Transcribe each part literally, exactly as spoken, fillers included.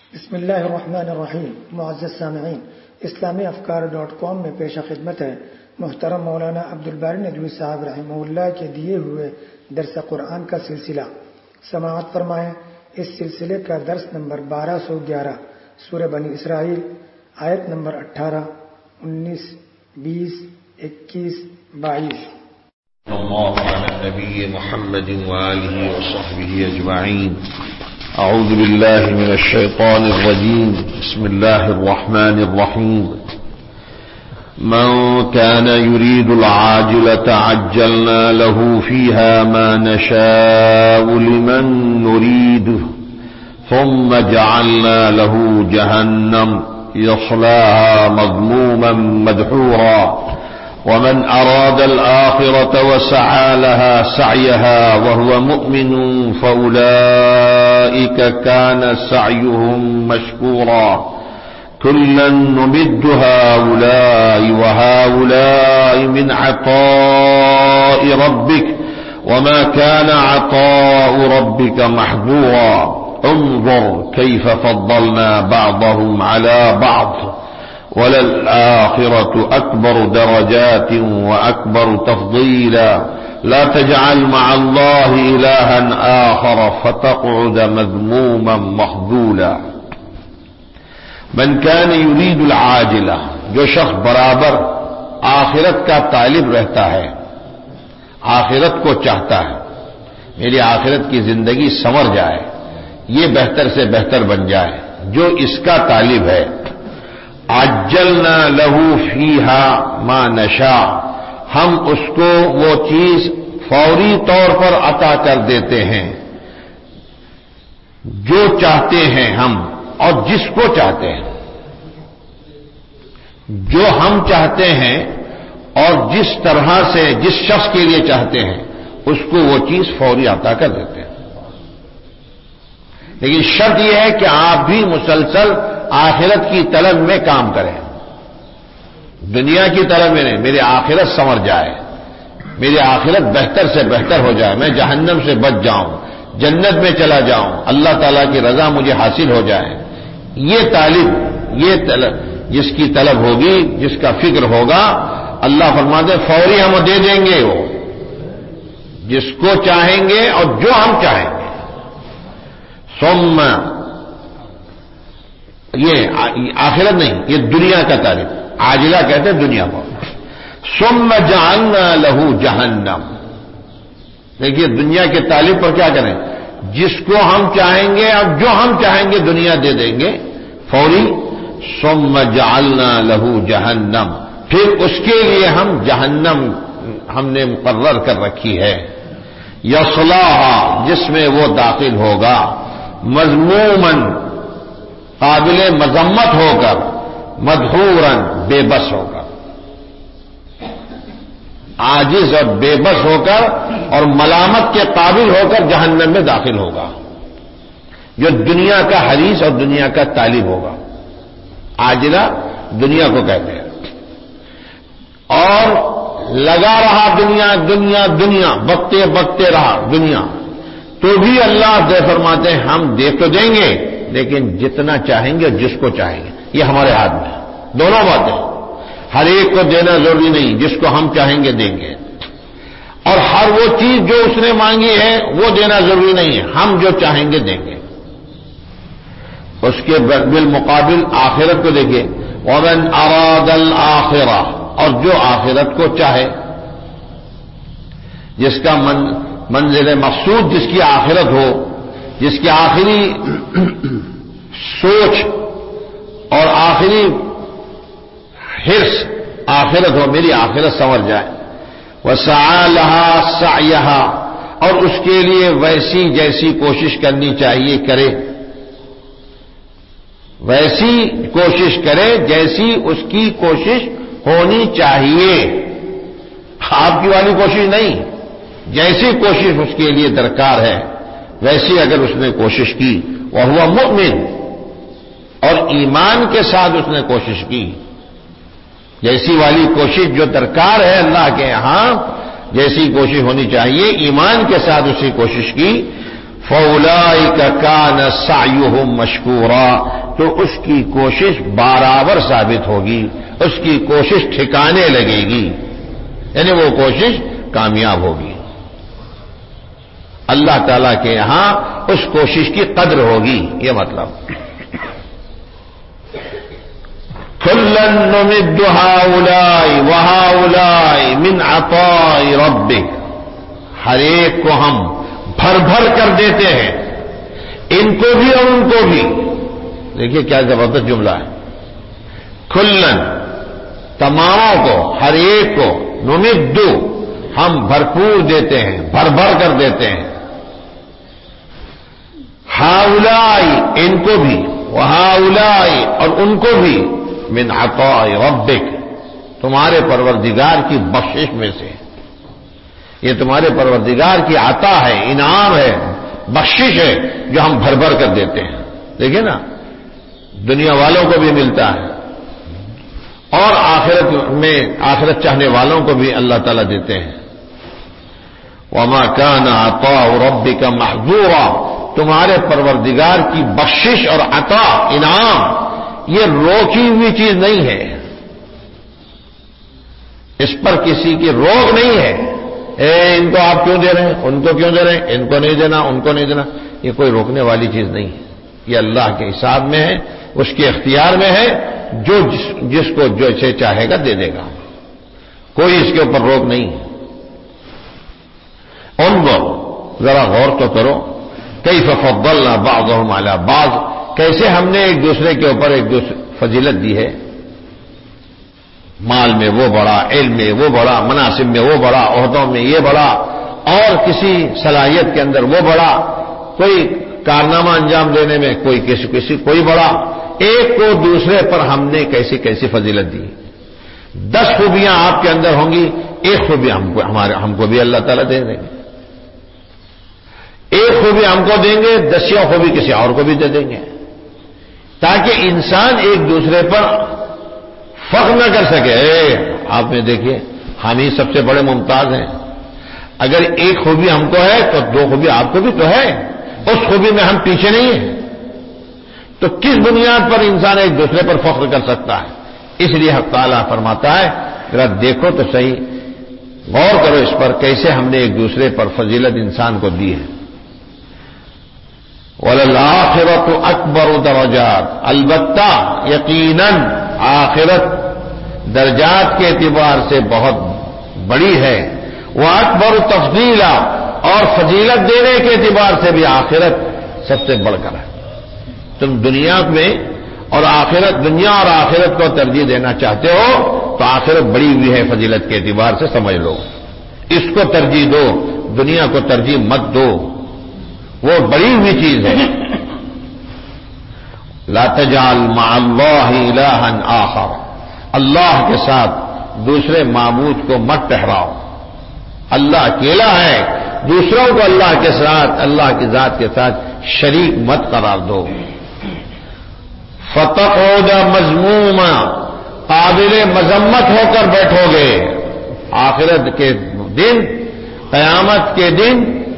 بسم اللہ الرحمن الرحیم۔ معزز سامعین، اسلامی افکار ڈاٹ کام میں پیش خدمت ہے محترم مولانا عبدالباری ندوی صاحب رحمہ اللہ کے دیے ہوئے درس قرآن کا سلسلہ۔ سماعت فرمائیں۔ اس سلسلے کا درس نمبر بارہ سو گیارہ، سورہ بنی اسرائیل، آیت نمبر اٹھارہ، انیس، بیس، اکیس، بائیس۔ اللہ علی نبی محمد وآلہ وصحبہ اجمعین۔ اعوذ باللہ من الشیطان الرجیم، بسم اللہ الرحمن الرحیم۔ من كان يريد العاجلة عجلنا له فيها ما نشاء لمن نريد ثم جعلنا له جهنم يصلاها مذموما مدحورا ومن أراد الآخرة وسعى لها سعيها وهو مؤمن فأولئك كان سعيهم مشكورا كلا نمد هؤلاء وهؤلاء من عطاء ربك وما كان عطاء ربك محظورا انظر كيف فضلنا بعضهم على بعض وللآخرة أكبر درجات وأكبر تفضيلا لا تجعل مع الله إلها آخر فتقعد مذموما مخذولا۔ من كان يريد العاجلة، جو شخص برابر آخرت کا طالب رہتا ہے، آخرت کو چاہتا ہے، میری آخرت کی زندگی سنور جائے، یہ بہتر سے بہتر بن جائے، جو اس کا طالب ہے، عجلنا له فیہا ما نشاء، ہم اس کو وہ چیز فوری طور پر عطا کر دیتے ہیں جو چاہتے ہیں ہم، اور جس کو چاہتے ہیں، جو ہم چاہتے ہیں اور جس طرح سے جس شخص کے لیے چاہتے ہیں اس کو وہ چیز فوری عطا کر دیتے ہیں۔ لیکن شرط یہ ہے کہ آپ بھی مسلسل آخرت کی طلب میں کام کریں، دنیا کی طلب میں نہیں۔ میری آخرت سنور جائے، میری آخرت بہتر سے بہتر ہو جائے، میں جہنم سے بچ جاؤں، جنت میں چلا جاؤں، اللہ تعالیٰ کی رضا مجھے حاصل ہو جائے، یہ طالب، یہ طلب جس کی طلب ہوگی، جس کا فکر ہوگا، اللہ فرماتے ہیں فوری ہم دے دیں گے، وہ جس کو چاہیں گے اور جو ہم چاہیں گے۔ ثم، یہ آخرت نہیں، یہ دنیا کا طالب، عاجلہ کہتے ہیں دنیا کو۔ ثم جعلنا له جہنم، دیکھیے دنیا کے طالب پر کیا کریں، جس کو ہم چاہیں گے اور جو ہم چاہیں گے دنیا دے دیں گے فوری۔ ثم جعلنا له جہنم، پھر اس کے لیے ہم جہنم ہم نے مقرر کر رکھی ہے، یصلاها، جس میں وہ داخل ہوگا، مذموماً، قابل مذمت ہو کر، مدحوراً، بے بس ہو کر، عاجز اور بے بس ہو کر اور ملامت کے قابل ہو کر جہنم میں داخل ہوگا، جو دنیا کا حریص اور دنیا کا طالب ہوگا۔ عاجلہ دنیا کو کہتے ہیں، اور لگا رہا دنیا دنیا دنیا بکتے بکتے رہا دنیا، تو بھی اللہ دے فرماتے ہیں ہم دے تو دیں گے لیکن جتنا چاہیں گے جس کو چاہیں گے، یہ ہمارے ہاتھ میں ہے۔ دونوں باتیں، ہر ایک کو دینا ضروری نہیں، جس کو ہم چاہیں گے دیں گے، اور ہر وہ چیز جو اس نے مانگی ہے وہ دینا ضروری نہیں ہے، ہم جو چاہیں گے دیں گے۔ اس کے بالمقابل آخرت کو دیکھیں، وَمَنْ أَرَادَ الْآخِرَةَ، اور جو آخرت کو چاہے، جس کا من منزل مقصود جس کی آخرت ہو، جس کی آخری سوچ اور آخری حرص آخرت ہو، میری آخرت سنور جائے، وَسَعَى لَهَا سَعْيَهَا، اور اس کے لیے ویسی جیسی کوشش کرنی چاہیے کرے، ویسی کوشش کرے جیسی اس کی کوشش ہونی چاہیے، آپ کی والی کوشش نہیں، جیسی کوشش اس کے لیے درکار ہے ویسی اگر اس نے کوشش کی، وَهُوَ مُؤْمِنٌ، اور ایمان کے ساتھ اس نے کوشش کی، جیسی والی کوشش جو درکار ہے اللہ کے ہاں، جیسی کوشش ہونی چاہیے، ایمان کے ساتھ اسی کوشش کی، فَأُولَٰئِكَ كَانَ سَعْيُهُم مَّشْكُورًا، تو اس کی کوشش برابر ثابت ہوگی، اس کی کوشش ٹھکانے لگے گی، یعنی وہ کوشش کامیاب ہوگی۔ اللہ تعالیٰ کے یہاں اس کوشش کی قدر ہوگی، یہ مطلب۔ كُلًّا نُّمِدُّ هَٰؤُلَاءِ وَهَٰؤُلَاءِ مِنْ عَطَاءِ رَبِّكَ، ہر ایک کو ہم بھر بھر کر دیتے ہیں، ان کو بھی اور ان کو بھی۔ دیکھیے کیا زبردست جملہ ہے، کلن تماموں کو، ہر ایک کو، نمد ہم بھرپور دیتے ہیں، بھر بھر کر دیتے ہیں، ہاؤلائی ان کو بھی، وہاؤلائی اور ان کو بھی، من عطاء ربک تمہارے پروردگار کی بخشش میں سے، یہ تمہارے پروردگار کی عطا ہے، انعام ہے، بخشش ہے جو ہم بھر بھر کر دیتے ہیں۔ دیکھیں نا، دنیا والوں کو بھی ملتا ہے اور آخرت میں آخرت چاہنے والوں کو بھی اللہ تعالیٰ دیتے ہیں۔ وما كان عطاء ربك محظورا، تمہارے پروردگار کی بخشش اور عطا، انعام، یہ روکی ہوئی چیز نہیں ہے، اس پر کسی کی روک نہیں ہے، اے ان کو آپ کیوں دے رہے ہیں، ان کو کیوں دے رہے ہیں، ان کو نہیں دینا، ان کو نہیں دینا، یہ کوئی روکنے والی چیز نہیں ہے، یہ اللہ کے حساب میں ہے، اس کے اختیار میں ہے، جو جس, جس کو جو سے چاہے گا دے دے گا، کوئی اس کے اوپر روک نہیں ہے۔ انظر، ذرا غور تو کرو، کیف فضلنا بعضهم علی بعض، کیسے ہم نے ایک دوسرے کے اوپر ایک دوسرے فضیلت دی ہے، مال میں وہ بڑا، علم میں وہ بڑا، مناصب میں وہ بڑا، عہدوں میں یہ بڑا، اور کسی صلاحیت کے اندر وہ بڑا، کوئی کارنامہ انجام دینے میں کوئی کسی کسی کوئی بڑا، ایک کو دوسرے پر ہم نے کیسی کیسی فضیلت دی۔ دس خوبیاں آپ کے اندر ہوں گی، ایک خوبی ہم کو ہمارے ہم کو بھی اللہ تعالیٰ دے دیں گے، ایک خوبی ہم کو دیں گے، دسیوں خوبی کسی اور کو بھی دے دیں گے، تاکہ انسان ایک دوسرے پر فخر نہ کر سکے، اے آپ میں دیکھیے ہم ہی سب سے بڑے ممتاز ہیں، اگر ایک خوبی ہم کو ہے تو دو خوبی آپ کو بھی تو ہے، اس خوبی میں ہم پیچھے نہیں ہیں، تو کس بنیاد پر انسان ایک دوسرے پر فخر کر سکتا ہے؟ اس لیے حق تعالیٰ فرماتا ہے ذرا دیکھو تو صحیح، غور کرو اس پر، کیسے ہم نے ایک دوسرے پر فضیلت انسان کو دی ہے۔ وَلَلْآخِرَةُ أَكْبَرُ دَرَجَاتٍ، البتہ یقیناً آخرت درجات کے اعتبار سے بہت بڑی ہے، وَأَكْبَرُ تَفْضِيلًا، اور فضیلت دینے کے اعتبار سے بھی آخرت سب سے بڑھ کر ہے۔ تم دنیا میں اور آخرت، دنیا اور آخرت کو ترجیح دینا چاہتے ہو تو آخرت بڑی ہوئی ہے فضیلت کے اعتبار سے، سمجھ لو، اس کو ترجیح دو، دنیا کو ترجیح مت دو، وہ بڑی ہوئی چیز ہے۔ لا تجعل مع اللہ الہا آخر، اللہ کے ساتھ دوسرے معبود کو مت ٹھہراؤ، اللہ اکیلا ہے، دوسروں کو اللہ کے ساتھ، اللہ کی ذات کے ساتھ شریک مت قرار دو۔ فتقعد مذموما، قابل مذمت ہو کر بیٹھو گے، آخرت کے دن، قیامت کے دن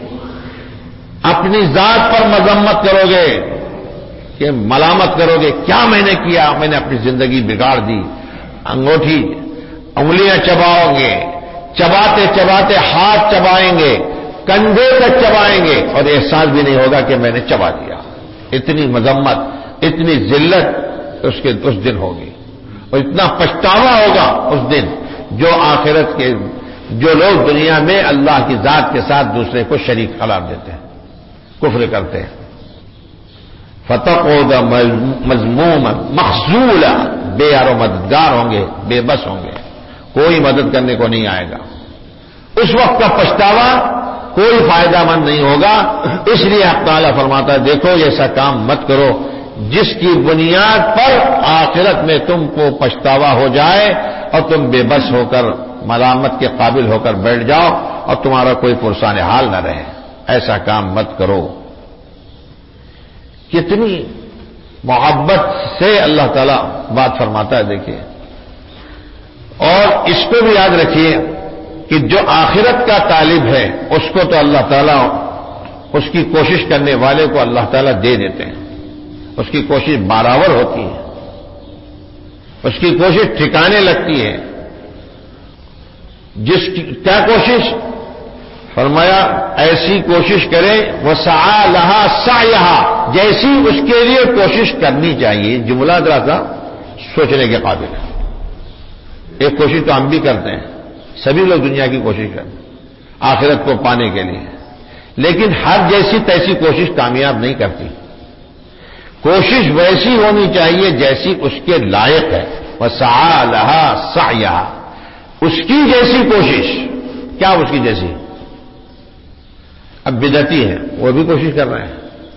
اپنی ذات پر مذمت کرو گے، کہ ملامت کرو گے، کیا میں نے کیا، میں نے اپنی زندگی بگاڑ دی، انگوٹھی انگلیاں چباؤ گے، چباتے چباتے ہاتھ چبائیں گے، کندھے تک چبائیں گے، اور احساس بھی نہیں ہوگا کہ میں نے چبا دیا۔ اتنی مذمت، اتنی ذلت اس کے اس دن ہوگی، اور اتنا پچھتاوا ہوگا اس دن، جو آخرت کے جو لوگ دنیا میں اللہ کی ذات کے ساتھ دوسرے کو شریک قرار دیتے ہیں، کفر کرتے ہیں۔ فتقعد مذموما مخذولا، بے یار و مددگار ہوں گے، بے بس ہوں گے، کوئی مدد کرنے کو نہیں آئے گا، اس وقت کا پچھتاوا کوئی فائدہ مند نہیں ہوگا۔ اس لیے حق تعالیٰ فرماتا ہے دیکھو ایسا کام مت کرو جس کی بنیاد پر آخرت میں تم کو پچھتاوا ہو جائے اور تم بے بس ہو کر ملامت کے قابل ہو کر بیٹھ جاؤ اور تمہارا کوئی پرسان حال نہ رہے، ایسا کام مت کرو۔ کتنی محبت سے اللہ تعالیٰ بات فرماتا ہے، دیکھیے، اور اس کو بھی یاد رکھیے کہ جو آخرت کا طالب ہے اس کو تو اللہ تعالیٰ اس کی کوشش کرنے والے کو اللہ تعالیٰ دے دیتے ہیں. اس کی کوشش برابر ہوتی ہے, اس کی کوشش ٹھکانے لگتی ہے. جس کی کیا کوشش فرمایا, ایسی کوشش کرے وسعی لہا سعیہا, جیسی اس کے لیے کوشش کرنی چاہیے. جملہ ذرا سا سوچنے کے قابل ہے. ایک کوشش تو ہم بھی کرتے ہیں, سبھی لوگ دنیا کی کوشش کرتے ہیں آخرت کو پانے کے لیے, لیکن ہر جیسی تیسی کوشش کامیاب نہیں کرتی. کوشش ویسی ہونی چاہیے جیسی اس کے لائق ہے. وسعی لہا سعیہا, اس کی جیسی کوشش. کیا اس کی جیسی؟ اب بدعتی ہے, وہ بھی کوشش کر رہے ہیں.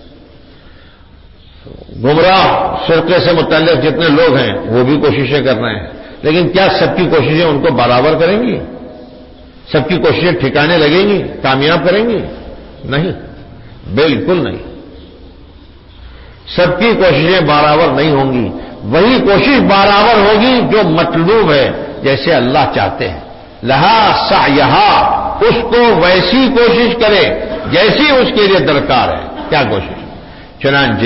گمراہ فرقے سے متعلق جتنے لوگ ہیں وہ بھی کوششیں کر رہے ہیں, لیکن کیا سب کی کوششیں ان کو برابر کریں گی؟ سب کی کوششیں ٹھکانے لگیں گی, کامیاب کریں گی؟ نہیں, بالکل نہیں. سب کی کوششیں برابر نہیں ہوں گی. وہی کوشش برابر ہوگی جو مطلوب ہے, جیسے اللہ چاہتے ہیں. لہا سعیہا, اس کو ویسی کوشش کرے جیسی اس کے لیے درکار ہے. کیا کوشش؟ چنانچہ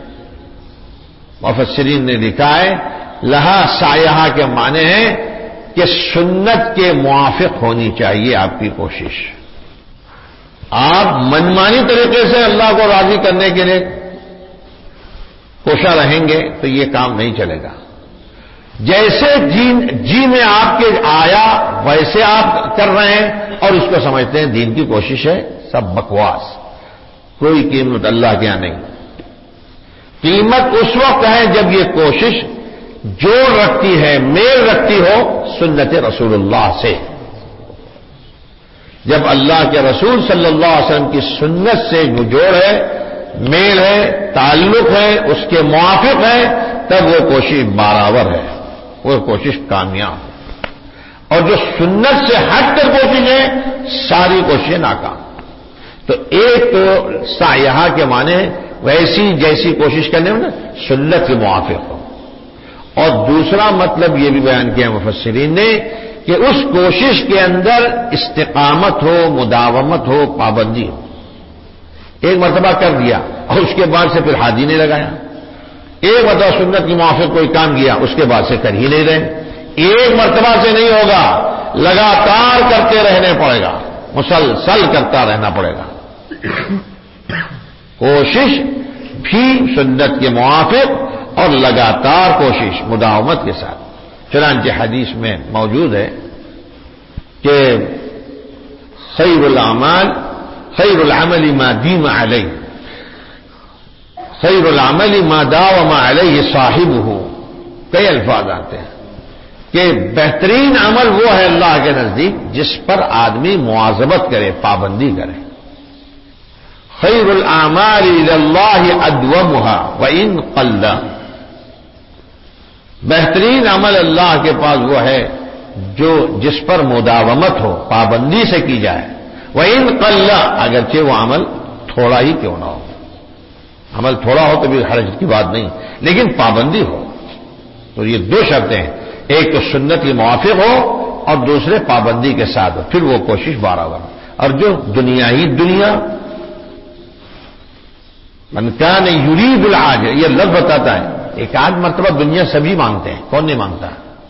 مفسرین نے لکھا ہے لہا سعیہا کے معنی ہے کہ سنت کے موافق ہونی چاہیے آپ کی کوشش. آپ منمانی طریقے سے اللہ کو راضی کرنے کے لیے کوشاں رہیں گے تو یہ کام نہیں چلے گا. جیسے جی جی میں آپ کے آیا ویسے آپ کر رہے ہیں اور اس کو سمجھتے ہیں دین کی کوشش ہے. سب بکواس, کوئی قیمت اللہ کے یہاں نہیں. قیمت اس وقت ہے جب یہ کوشش جوڑ رکھتی ہے, میل رکھتی ہو سنت رسول اللہ سے. جب اللہ کے رسول صلی اللہ علیہ وسلم کی سنت سے جوڑ ہے, میل ہے, تعلق ہے, اس کے موافق ہے, تب وہ کوشش برابر ہے, وہ کوشش کامیاب. اور جو سنت سے ہٹ کر کوشش ہے ساری کوششیں ناکام. تو ایک تو سعیہا کے معنی ویسی جیسی کوشش کرنے میں نا سنت کے موافق ہو, اور دوسرا مطلب یہ بھی بیان کیا مفسرین نے کہ اس کوشش کے اندر استقامت ہو, مداومت ہو, پابندی ہو. ایک مرتبہ کر دیا اور اس کے بعد سے پھر ہاتھ ہی نہیں لگایا. ایک مرتبہ سنت کے موافق کوئی کام کیا, اس کے بعد سے کر ہی نہیں رہے. ایک مرتبہ سے نہیں ہوگا, لگاتار کرتے رہنے پڑے گا, مسلسل کرتا رہنا پڑے گا. کوشش بھی سنت کے موافق اور لگاتار کوشش مداومت کے ساتھ. چنانچہ حدیث میں موجود ہے کہ خیر الاعمال خیر العمل ما دیم علیہ, خیر العمل ما داوم علیہ صاحبہ. کئی الفاظ آتے ہیں کہ بہترین عمل وہ ہے اللہ کے نزدیک جس پر آدمی مواظبت کرے, پابندی کرے. خیر الاعمال اللہ ادومها وان قل, بہترین عمل اللہ کے پاس وہ ہے جو جس پر مداومت ہو, پابندی سے کی جائے. وَإِن قَلَّ, اگرچہ وہ عمل تھوڑا ہی کیوں نہ ہو. عمل تھوڑا ہو تو بھی حرج کی بات نہیں, لیکن پابندی ہو. تو یہ دو شرطیں ہیں, ایک تو سنت کے موافق ہو اور دوسرے پابندی کے ساتھ ہو, پھر وہ کوشش برابر. اور جو دنیا ہی دنیا, من کان یرید العاجل, یہ لفظ بتاتا ہے ایک آدھ مرتبہ دنیا سبھی مانگتے ہیں, کون نہیں مانگتا؟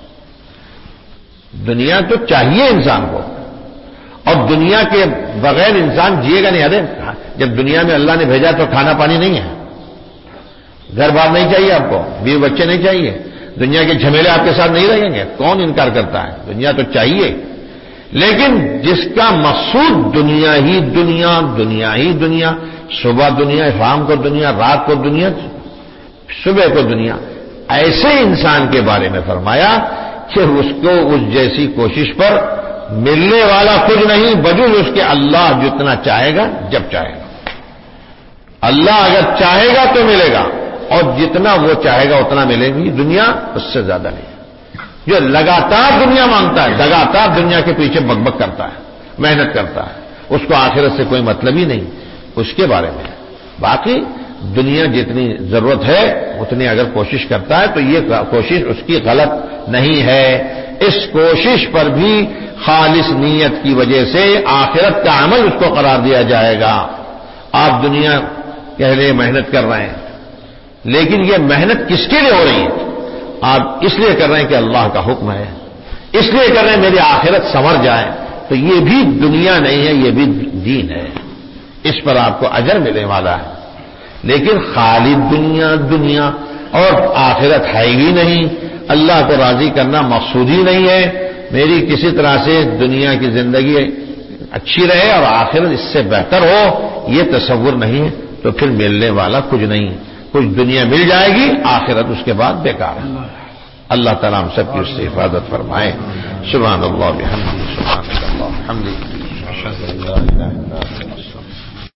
دنیا تو چاہیے انسان کو, اور دنیا کے بغیر انسان جیے گا نہیں. ارے جب دنیا میں اللہ نے بھیجا تو کھانا پانی نہیں ہے, گھر بار نہیں چاہیے آپ کو, بیوی بچے نہیں چاہیے, دنیا کے جھمیلے آپ کے ساتھ نہیں رہیں گے. کون انکار کرتا ہے؟ دنیا تو چاہیے, لیکن جس کا مقصود دنیا ہی دنیا, دنیا ہی دنیا, صبح دنیا, شام کو دنیا, رات کو دنیا, صبح کو دنیا, ایسے انسان کے بارے میں فرمایا کہ اس کو اس جیسی کوشش پر ملنے والا کچھ نہیں بجز اس کے اللہ جتنا چاہے گا جب چاہے گا. اللہ اگر چاہے گا تو ملے گا, اور جتنا وہ چاہے گا اتنا ملے گی. دنیا اس سے زیادہ نہیں. جو لگاتار دنیا مانگتا ہے, لگاتار دنیا کے پیچھے بک بک کرتا ہے, محنت کرتا ہے, اس کو آخرت سے کوئی مطلب ہی نہیں, اس کے بارے میں. باقی دنیا جتنی ضرورت ہے اتنی اگر کوشش کرتا ہے تو یہ کوشش اس کی غلط نہیں ہے. اس کوشش پر بھی خالص نیت کی وجہ سے آخرت کا عمل اس کو قرار دیا جائے گا. آپ دنیا کے لیے محنت کر رہے ہیں، لیکن یہ محنت کس کے لیے ہو رہی ہے؟ آپ اس لیے کر رہے ہیں کہ اللہ کا حکم ہے، اس لیے کر رہے ہیں میری آخرت سنور جائے، تو یہ بھی دنیا نہیں ہے، یہ بھی دین ہے، اس پر آپ کو اجر ملنے والا ہے۔ لیکن خالی دنیا دنیا اور آخرت ہے ہی نہیں، اللہ کو راضی کرنا مقصود ہی نہیں ہے، میری کسی طرح سے دنیا کی زندگی اچھی رہے اور آخرت اس سے بہتر ہو، یہ تصور نہیں ہے، تو پھر ملنے والا کچھ نہیں، کچھ دنیا مل جائے گی، آخرت اس کے بعد بیکار ہے۔ اللہ تعالیٰ ہم سب کی اس سے حفاظت فرمائے۔ سبحان اللہ بحمدہ، سبحان اللہ بحمدہ، اشہد ان لا الہ الا انت۔